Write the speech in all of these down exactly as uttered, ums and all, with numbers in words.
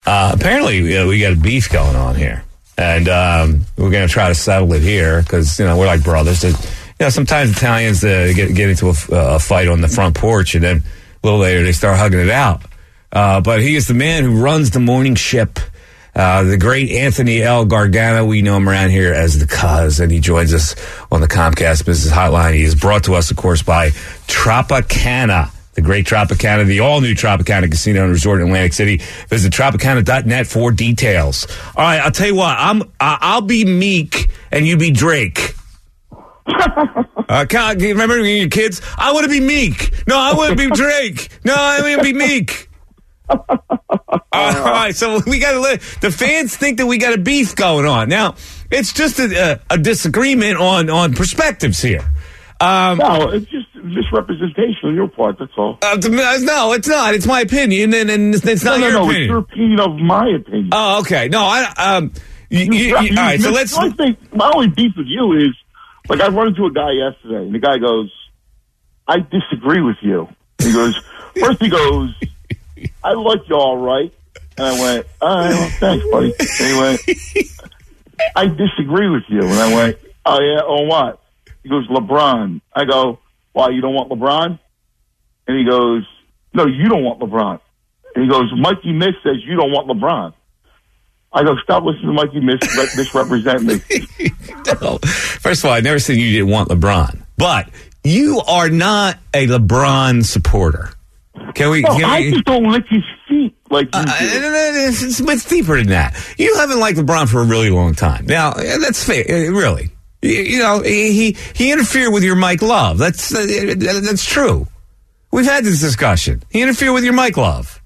Uh, apparently, you know, we got a beef going on here. And um, we're going to try to settle it here because, you know, we're like brothers. You know, sometimes Italians uh, get, get into a, a fight on the front porch, and then a little later they start hugging it out. Uh, but he is the man who runs the morning ship, uh, the great Anthony L. Gargano. We know him around here as the Cuz, and he joins us on the Comcast Business Hotline. He is brought to us, of course, by Tropicana. The great Tropicana, the all-new Tropicana Casino and Resort in Atlantic City. Visit Tropicana dot net for details. All right, I'll tell you what. I'm, I'll be Meek, and you be Drake. uh, can, you remember when you were kids? I want to be Meek. No, I want to be Drake. No, I want to be Meek. uh, all right, so we got to let the fans think that we got a beef going on. Now, it's just a, a, a disagreement on, on perspectives here. Um, no, it's just misrepresentation on your part, that's all. Uh, no, it's not. It's my opinion, and, and it's not no, no, your no, opinion. It's your opinion of my opinion. Oh, okay. No, I, um, you, you, you, you, all right, so you, let's... I think my only beef with you is, like, I run into a guy yesterday, and the guy goes, I disagree with you. He goes, first he goes, I like you all right. And I went, all right, well, thanks, buddy. And he went, I disagree with you. And I went, oh, yeah, on what? He goes, LeBron. I go, why, you don't want LeBron? And he goes, no, you don't want LeBron. And he goes, Mikey Miss says you don't want LeBron. I go, stop listening to Mikey Miss misrepresent me. No. First of all, I never said you didn't want LeBron. But you are not a LeBron supporter. Can we? No, can I we, just don't lick his feet like you uh, do. It's, it's, it's deeper than that. You haven't liked LeBron for a really long time. Now, that's fair, really. You know, he he interfered with your Mike Love. That's uh, that's true. We've had this discussion. He interfered with your Mike Love.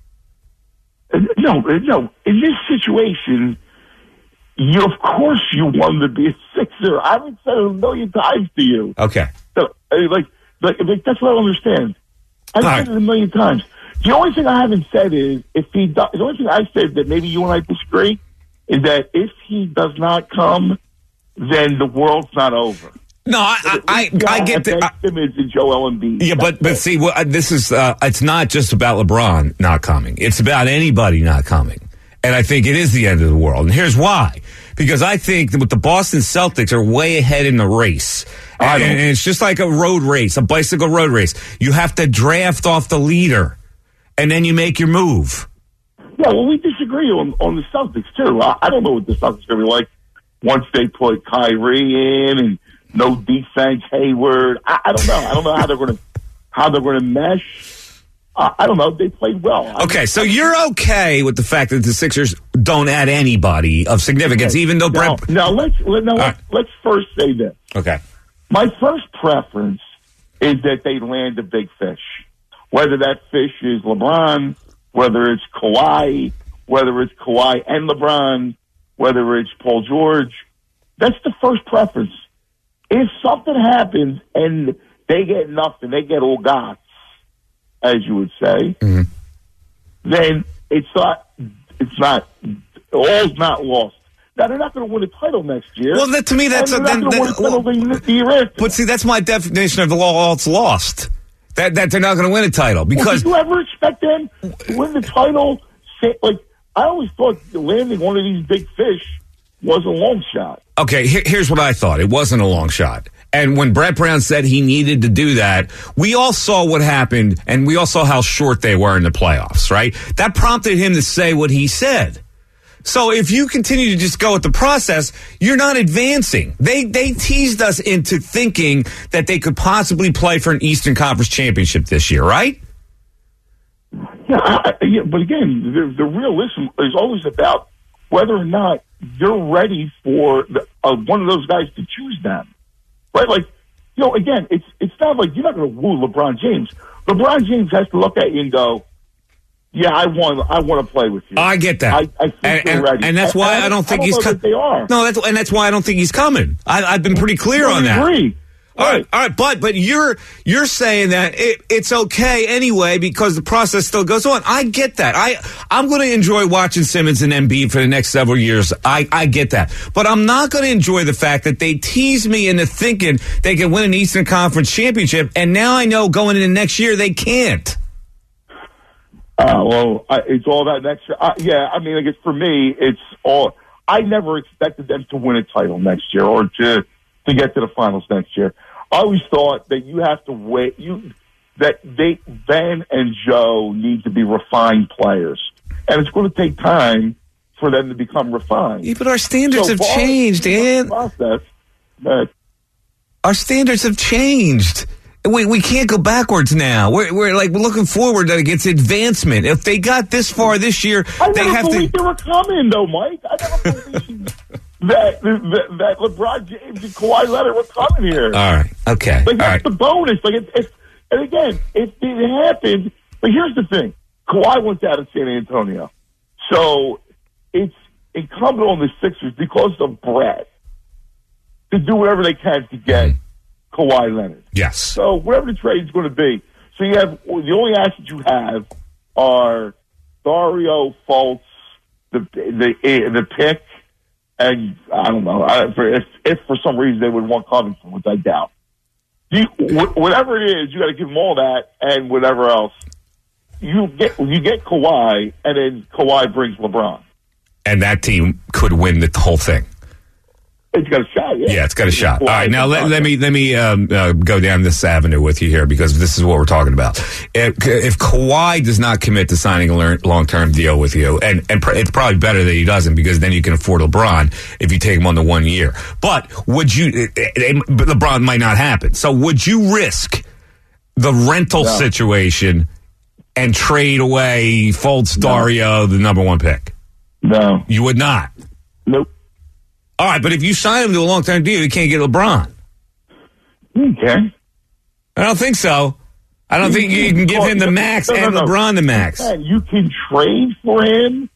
No, no. In this situation, you of course you wanted to be a Sixer. I haven't said it a million times to you. Okay. So, like, like, like that's what I don't understand. I've All said right. it a million times. The only thing I haven't said is if he does. The only thing I said that maybe you and I disagree is that if he does not come, then the world's not over. No, I I, I, I get Ben that. Simmons and Joel Embiid. Yeah, but but see, well, this is uh, it's not just about LeBron not coming. It's about anybody not coming, and I think it is the end of the world. And here's why: because I think that with the Boston Celtics are way ahead in the race, and, and it's just like a road race, a bicycle road race. You have to draft off the leader, and then you make your move. Yeah, well, we disagree on on the Celtics too. I, I don't know what the Celtics are going to be like once they put Kyrie in and no defense, Hayward. I, I don't know. I don't know how they're going to how they're going to mesh. Uh, I don't know. They played well. Okay, so you're okay with the fact that the Sixers don't add anybody of significance, okay. even though now, Brent. Now let's let, now, let's, right. let's first say this. Okay, my first preference is that they land a big fish, whether that fish is LeBron, whether it's Kawhi, whether it's Kawhi and LeBron, whether it's Paul George. That's the first preference. If something happens and they get nothing, they get all gots, as you would say, mm-hmm. then it's not, it's not, all's not lost. Now, they're not going to win a title next year. Well, that, to me, that's... And they're a, not going to win a title the, the year after. But see, that's my definition of all it's lost. That that they're not going to win a title. Because... Well, did you ever expect them to win the title? Say, like, I always thought landing one of these big fish was a long shot. Okay, here, here's what I thought. It wasn't a long shot. And when Brett Brown said he needed to do that, we all saw what happened, and we all saw how short they were in the playoffs, right? That prompted him to say what he said. So if you continue to just go with the process, you're not advancing. They they teased us into thinking that they could possibly play for an Eastern Conference championship this year, right? Yeah, I, yeah but again, the, the realism is always about whether or not you're ready for the, uh, one of those guys to choose them, right? Like, you know, again, it's it's not like you're not going to woo LeBron James. LeBron James has to look at you and go, "Yeah, I want, I want to play with you." I get that, I, I think and, they're and, ready, and that's why and I don't think I don't he's coming. They are no, that's and that's why I don't think he's coming. I, I've been pretty clear I on that. Agree. All right, all right, but but you're you're saying that it, it's okay anyway because the process still goes on. I get that. I I'm going to enjoy watching Simmons and Embiid for the next several years. I I get that, but I'm not going to enjoy the fact that they tease me into thinking they can win an Eastern Conference championship, and now I know going into next year they can't. Uh, well, I, it's all that next year. Uh, yeah, I mean, I guess for me, it's all. I never expected them to win a title next year or to to get to the finals next year. I always thought that you have to wait. You that they Ben and Joe need to be refined players, and it's going to take time for them to become refined. Yeah, but our standards so have changed, Dan. Process, but our standards have changed. We we can't go backwards now. We're we're like we're looking forward that it's advancement. If they got this far this year, I they never have believed to. They were coming, though, Mike. I never believed that, that that LeBron James and Kawhi Leonard were coming here. All right, okay, like that's all right. the bonus. Like it's, it's and again, if it happened, but here's the thing: Kawhi went out of San Antonio, so it's incumbent on the Sixers because of Brett to do whatever they can to get mm-hmm. Kawhi Leonard. Yes. So whatever the trade is going to be, so you have the only assets you have are Dario, Fultz, the the the pick, and I don't know I, for, if if for some reason they would want Covington, which I doubt. You, wh- whatever it is, you got to give them all that and whatever else. You get you get Kawhi, and then Kawhi brings LeBron, and that team could win the whole thing. It's got a shot, yeah. Yeah, it's got a shot. All right, now let, let me let me um, uh, go down this avenue with you here because this is what we're talking about. If, if Kawhi does not commit to signing a long-term deal with you, and, and pr- it's probably better that he doesn't because then you can afford LeBron if you take him on the one year. But would you? It, it, LeBron might not happen. So would you risk the rental no. situation and trade away Fultz, Dario, no. the number one pick? No, you would not. Nope. All right, but if you sign him to a long-term deal, you can't get LeBron. Okay. I don't think so. I don't you think you can give him the max no, no, and no. LeBron the max. You can trade for him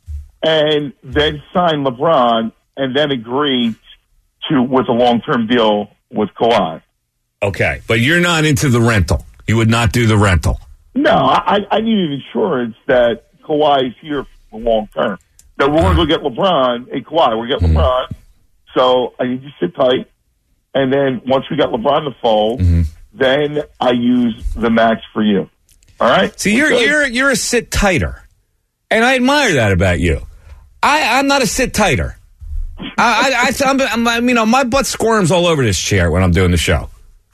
and then sign LeBron and then agree to with a long-term deal with Kawhi. Okay, but you're not into the rental. You would not do the rental. No, I, I needed insurance that Kawhi is here for long-term. That we're going to go get LeBron and Kawhi. We're going to get LeBron. Mm-hmm. So I need to sit tight. And then once we got LeBron to fold, mm-hmm. then I use the max for you. All right? See, you're, you're, you're a sit tighter. And I admire that about you. I, I'm not a sit tighter. I, I, I, I'm, I'm, I, you know, my butt squirms all over this chair when I'm doing the show.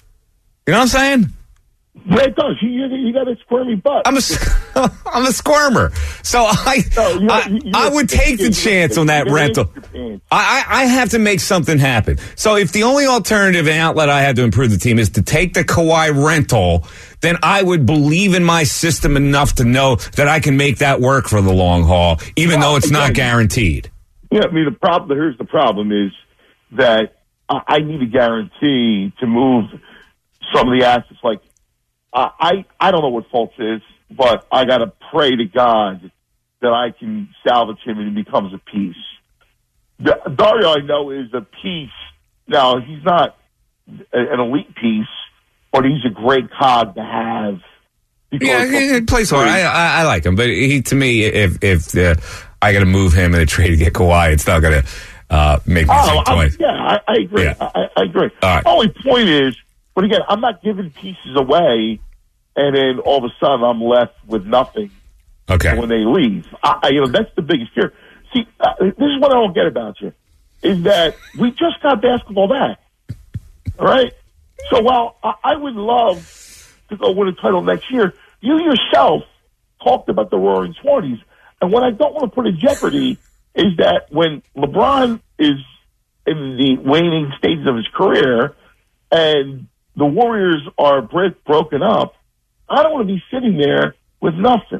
You know what I'm saying? Yeah, it does. You, you, you got a squirmy butt. I'm a, I'm a squirmer. So I no, you're, I, you're, I would take the chance on that rental. I, I have to make something happen. So if the only alternative outlet I have to improve the team is to take the Kawhi rental, then I would believe in my system enough to know that I can make that work for the long haul, even well, though it's not guaranteed. Yeah, I mean, the problem, here's the problem is that I need a guarantee to move some of the assets like Uh, I, I don't know what Fultz is, but I got to pray to God that I can salvage him and he becomes a piece. The, Dario, I know, is a piece. Now, he's not a, an elite piece, but he's a great cog to have. Yeah, he plays hard. I, I, I like him, but he to me, if if uh, I got to move him in a trade to get Kawhi, it's not going to uh, make me oh, think twice. Yeah, I, I agree. Yeah. I, I agree. All right. The only point is, but again, I'm not giving pieces away. And then all of a sudden, I'm left with nothing. Okay. When they leave, I, I, you know, that's the biggest fear. See, uh, this is what I don't get about you: is that we just got basketball back. All right. So while I, I would love to go win a title next year, you yourself talked about the Roaring Twenties, and what I don't want to put in jeopardy is that when LeBron is in the waning stages of his career, and the Warriors are break, broken up. I don't want to be sitting there with nothing.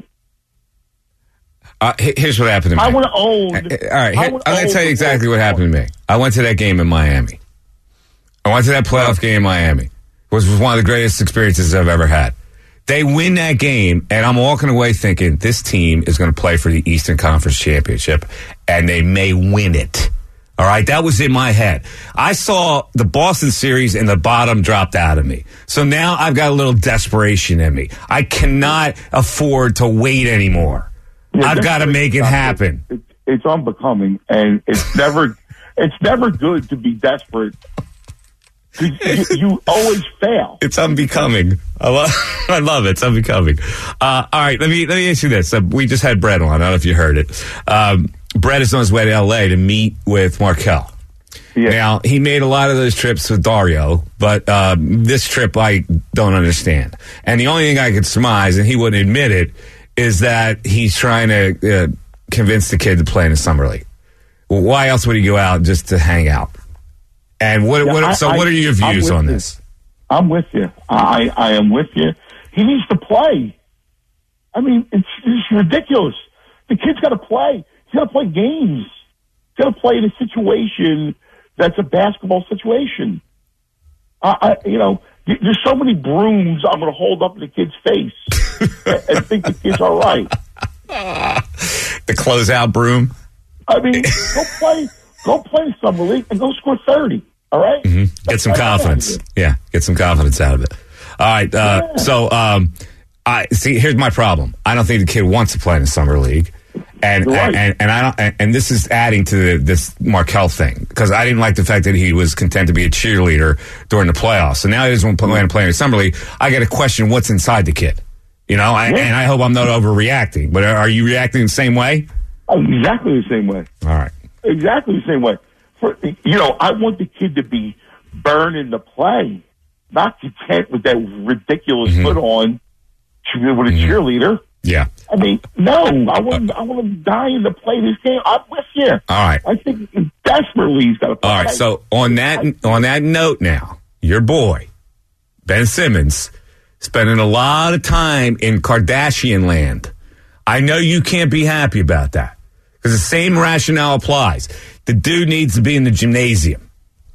Uh, here's what happened to me. I want to own. All right, here, I'm going to tell you exactly what happened to me. I went to that game in Miami. I went to that playoff game in Miami. It was one of the greatest experiences I've ever had. They win that game, and I'm walking away thinking this team is going to play for the Eastern Conference Championship, and they may win it. All right, that was in my head. I saw the Boston series and the bottom dropped out of me. So now I've got a little desperation in me. I cannot afford to wait anymore. Yeah, I've got to make it happen. It's, it's unbecoming, and it's never it's never good to be desperate You, you always fail. It's unbecoming. I love, I love it. It's unbecoming. Uh, all right, let me let me ask you this. Uh, we just had Brett on. I don't know if you heard it. Um, Brett is on his way to L A to meet with Markel. Yeah. Now, he made a lot of those trips with Dario, but uh, this trip I don't understand. And the only thing I could surmise, and he wouldn't admit it, is that he's trying to uh, convince the kid to play in the summer league. Well, why else would he go out just to hang out? And what? Yeah, what I, so, I, what are your views on you. this? I'm with you. I, I am with you. He needs to play. I mean, it's, it's ridiculous. The kid's got to play. He's got to play games. He's got to play in a situation that's a basketball situation. I, I, you know, there's so many brooms I'm going to hold up in the kid's face and, and think the kid's all right. The closeout broom. I mean, go play, go play summer league and go score thirty. All right, mm-hmm. Get some confidence. Yeah, get some confidence out of it. All right. Uh, yeah. So, um, I see. Here's my problem. I don't think the kid wants to play in the summer league. And, right. and and I don't and, and this is adding to the, this Markel thing, because I didn't like the fact that he was content to be a cheerleader during the playoffs. So now he doesn't want to play in the summer league. I got to question what's inside the kid, you know. I, yeah. And I hope I'm not overreacting. But are you reacting the same way? Oh, exactly the same way. All right, exactly the same way. For, you know, I want the kid to be burning the play, not content with that ridiculous mm-hmm. put on with a mm-hmm. cheerleader. Yeah. I mean, no, I want I want him dying to play this game. I'm with you. All right. I think desperately he's got to play. All right. So on that on that note now, your boy, Ben Simmons, spending a lot of time in Kardashian land. I know you can't be happy about that, because the same rationale applies. The dude needs to be in the gymnasium.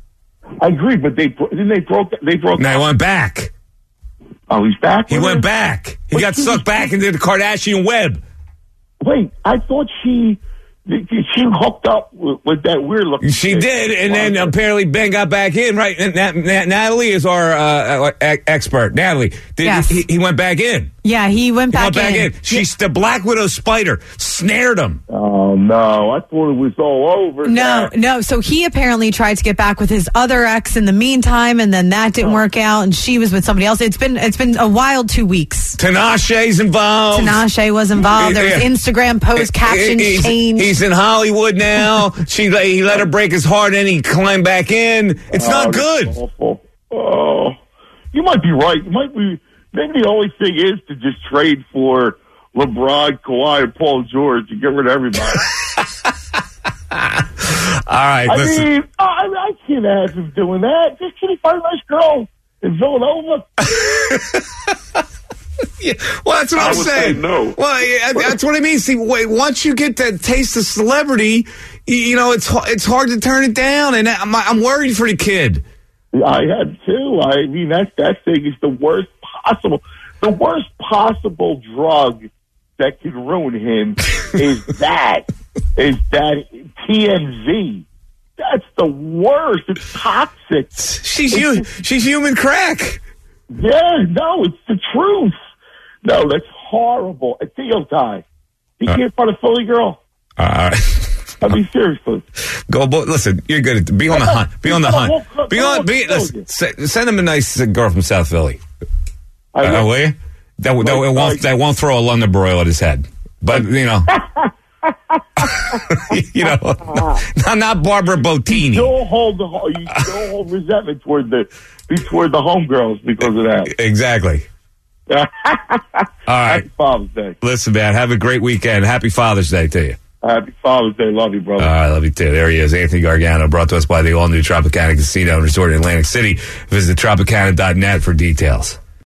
I agree, but they then they broke they broke. Now he went back. Oh, he's back? He went her? back. He but got sucked back into the Kardashian web. Wait, I thought she she hooked up with, with that weird looking. She did, and then apparently Ben got back in, right? And Nat, Nat, Natalie is our uh, expert. Natalie, did, yes. he, he went back in. Yeah, he went back, he went back in. in. She's the Black Widow spider snared him. Oh no! I thought it was all over. No, there. no. So he apparently tried to get back with his other ex in the meantime, and then that didn't oh. work out, and she was with somebody else. It's been it's been a wild two weeks. Tinashe's involved. Tinashe was involved. There was yeah. Instagram post captions he's, changed. He's in Hollywood now. she he let her break his heart, and he climbed back in. It's oh, not good. Awful. Oh, you might be right. You might be. Maybe the only thing is to just trade for LeBron, Kawhi, and Paul George and get rid of everybody. All right. I listen. mean, I, I can't have him doing that. Just can he find a nice girl in Villanova? Yeah, well, that's what I I'm would saying. Say no. Well, yeah, that's what I mean. See, wait, once you get that taste of celebrity, you know, it's it's hard to turn it down, and I'm, I'm worried for the kid. I had too. I mean, that that thing is the worst possible. The worst possible drug that can ruin him is that is that T M Z. That's the worst. It's toxic. She's it's, you. She's human crack. Yeah, no, it's the truth. No, that's horrible. A Theo Ty. He uh, can't find a Philly girl. All right. I mean, seriously. Go, listen. You're good. At, be on the hunt. Be on the hunt. Be on. Be. Listen, send him a nice girl from South Philly. I uh, will you? That, that, that won't. That won't throw a London broil at his head. But you know, you know, not, not Barbara Bottini. You still hold the. You still hold resentment toward the toward the homegirls because of that. Exactly. All right. Happy Father's Day. Listen, man. Have a great weekend. Happy Father's Day to you. Happy Father's Day. Love you, brother. All right, love you too. There he is, Anthony Gargano, brought to us by the all-new Tropicana Casino and Resort in Atlantic City. Visit Tropicana dot net for details.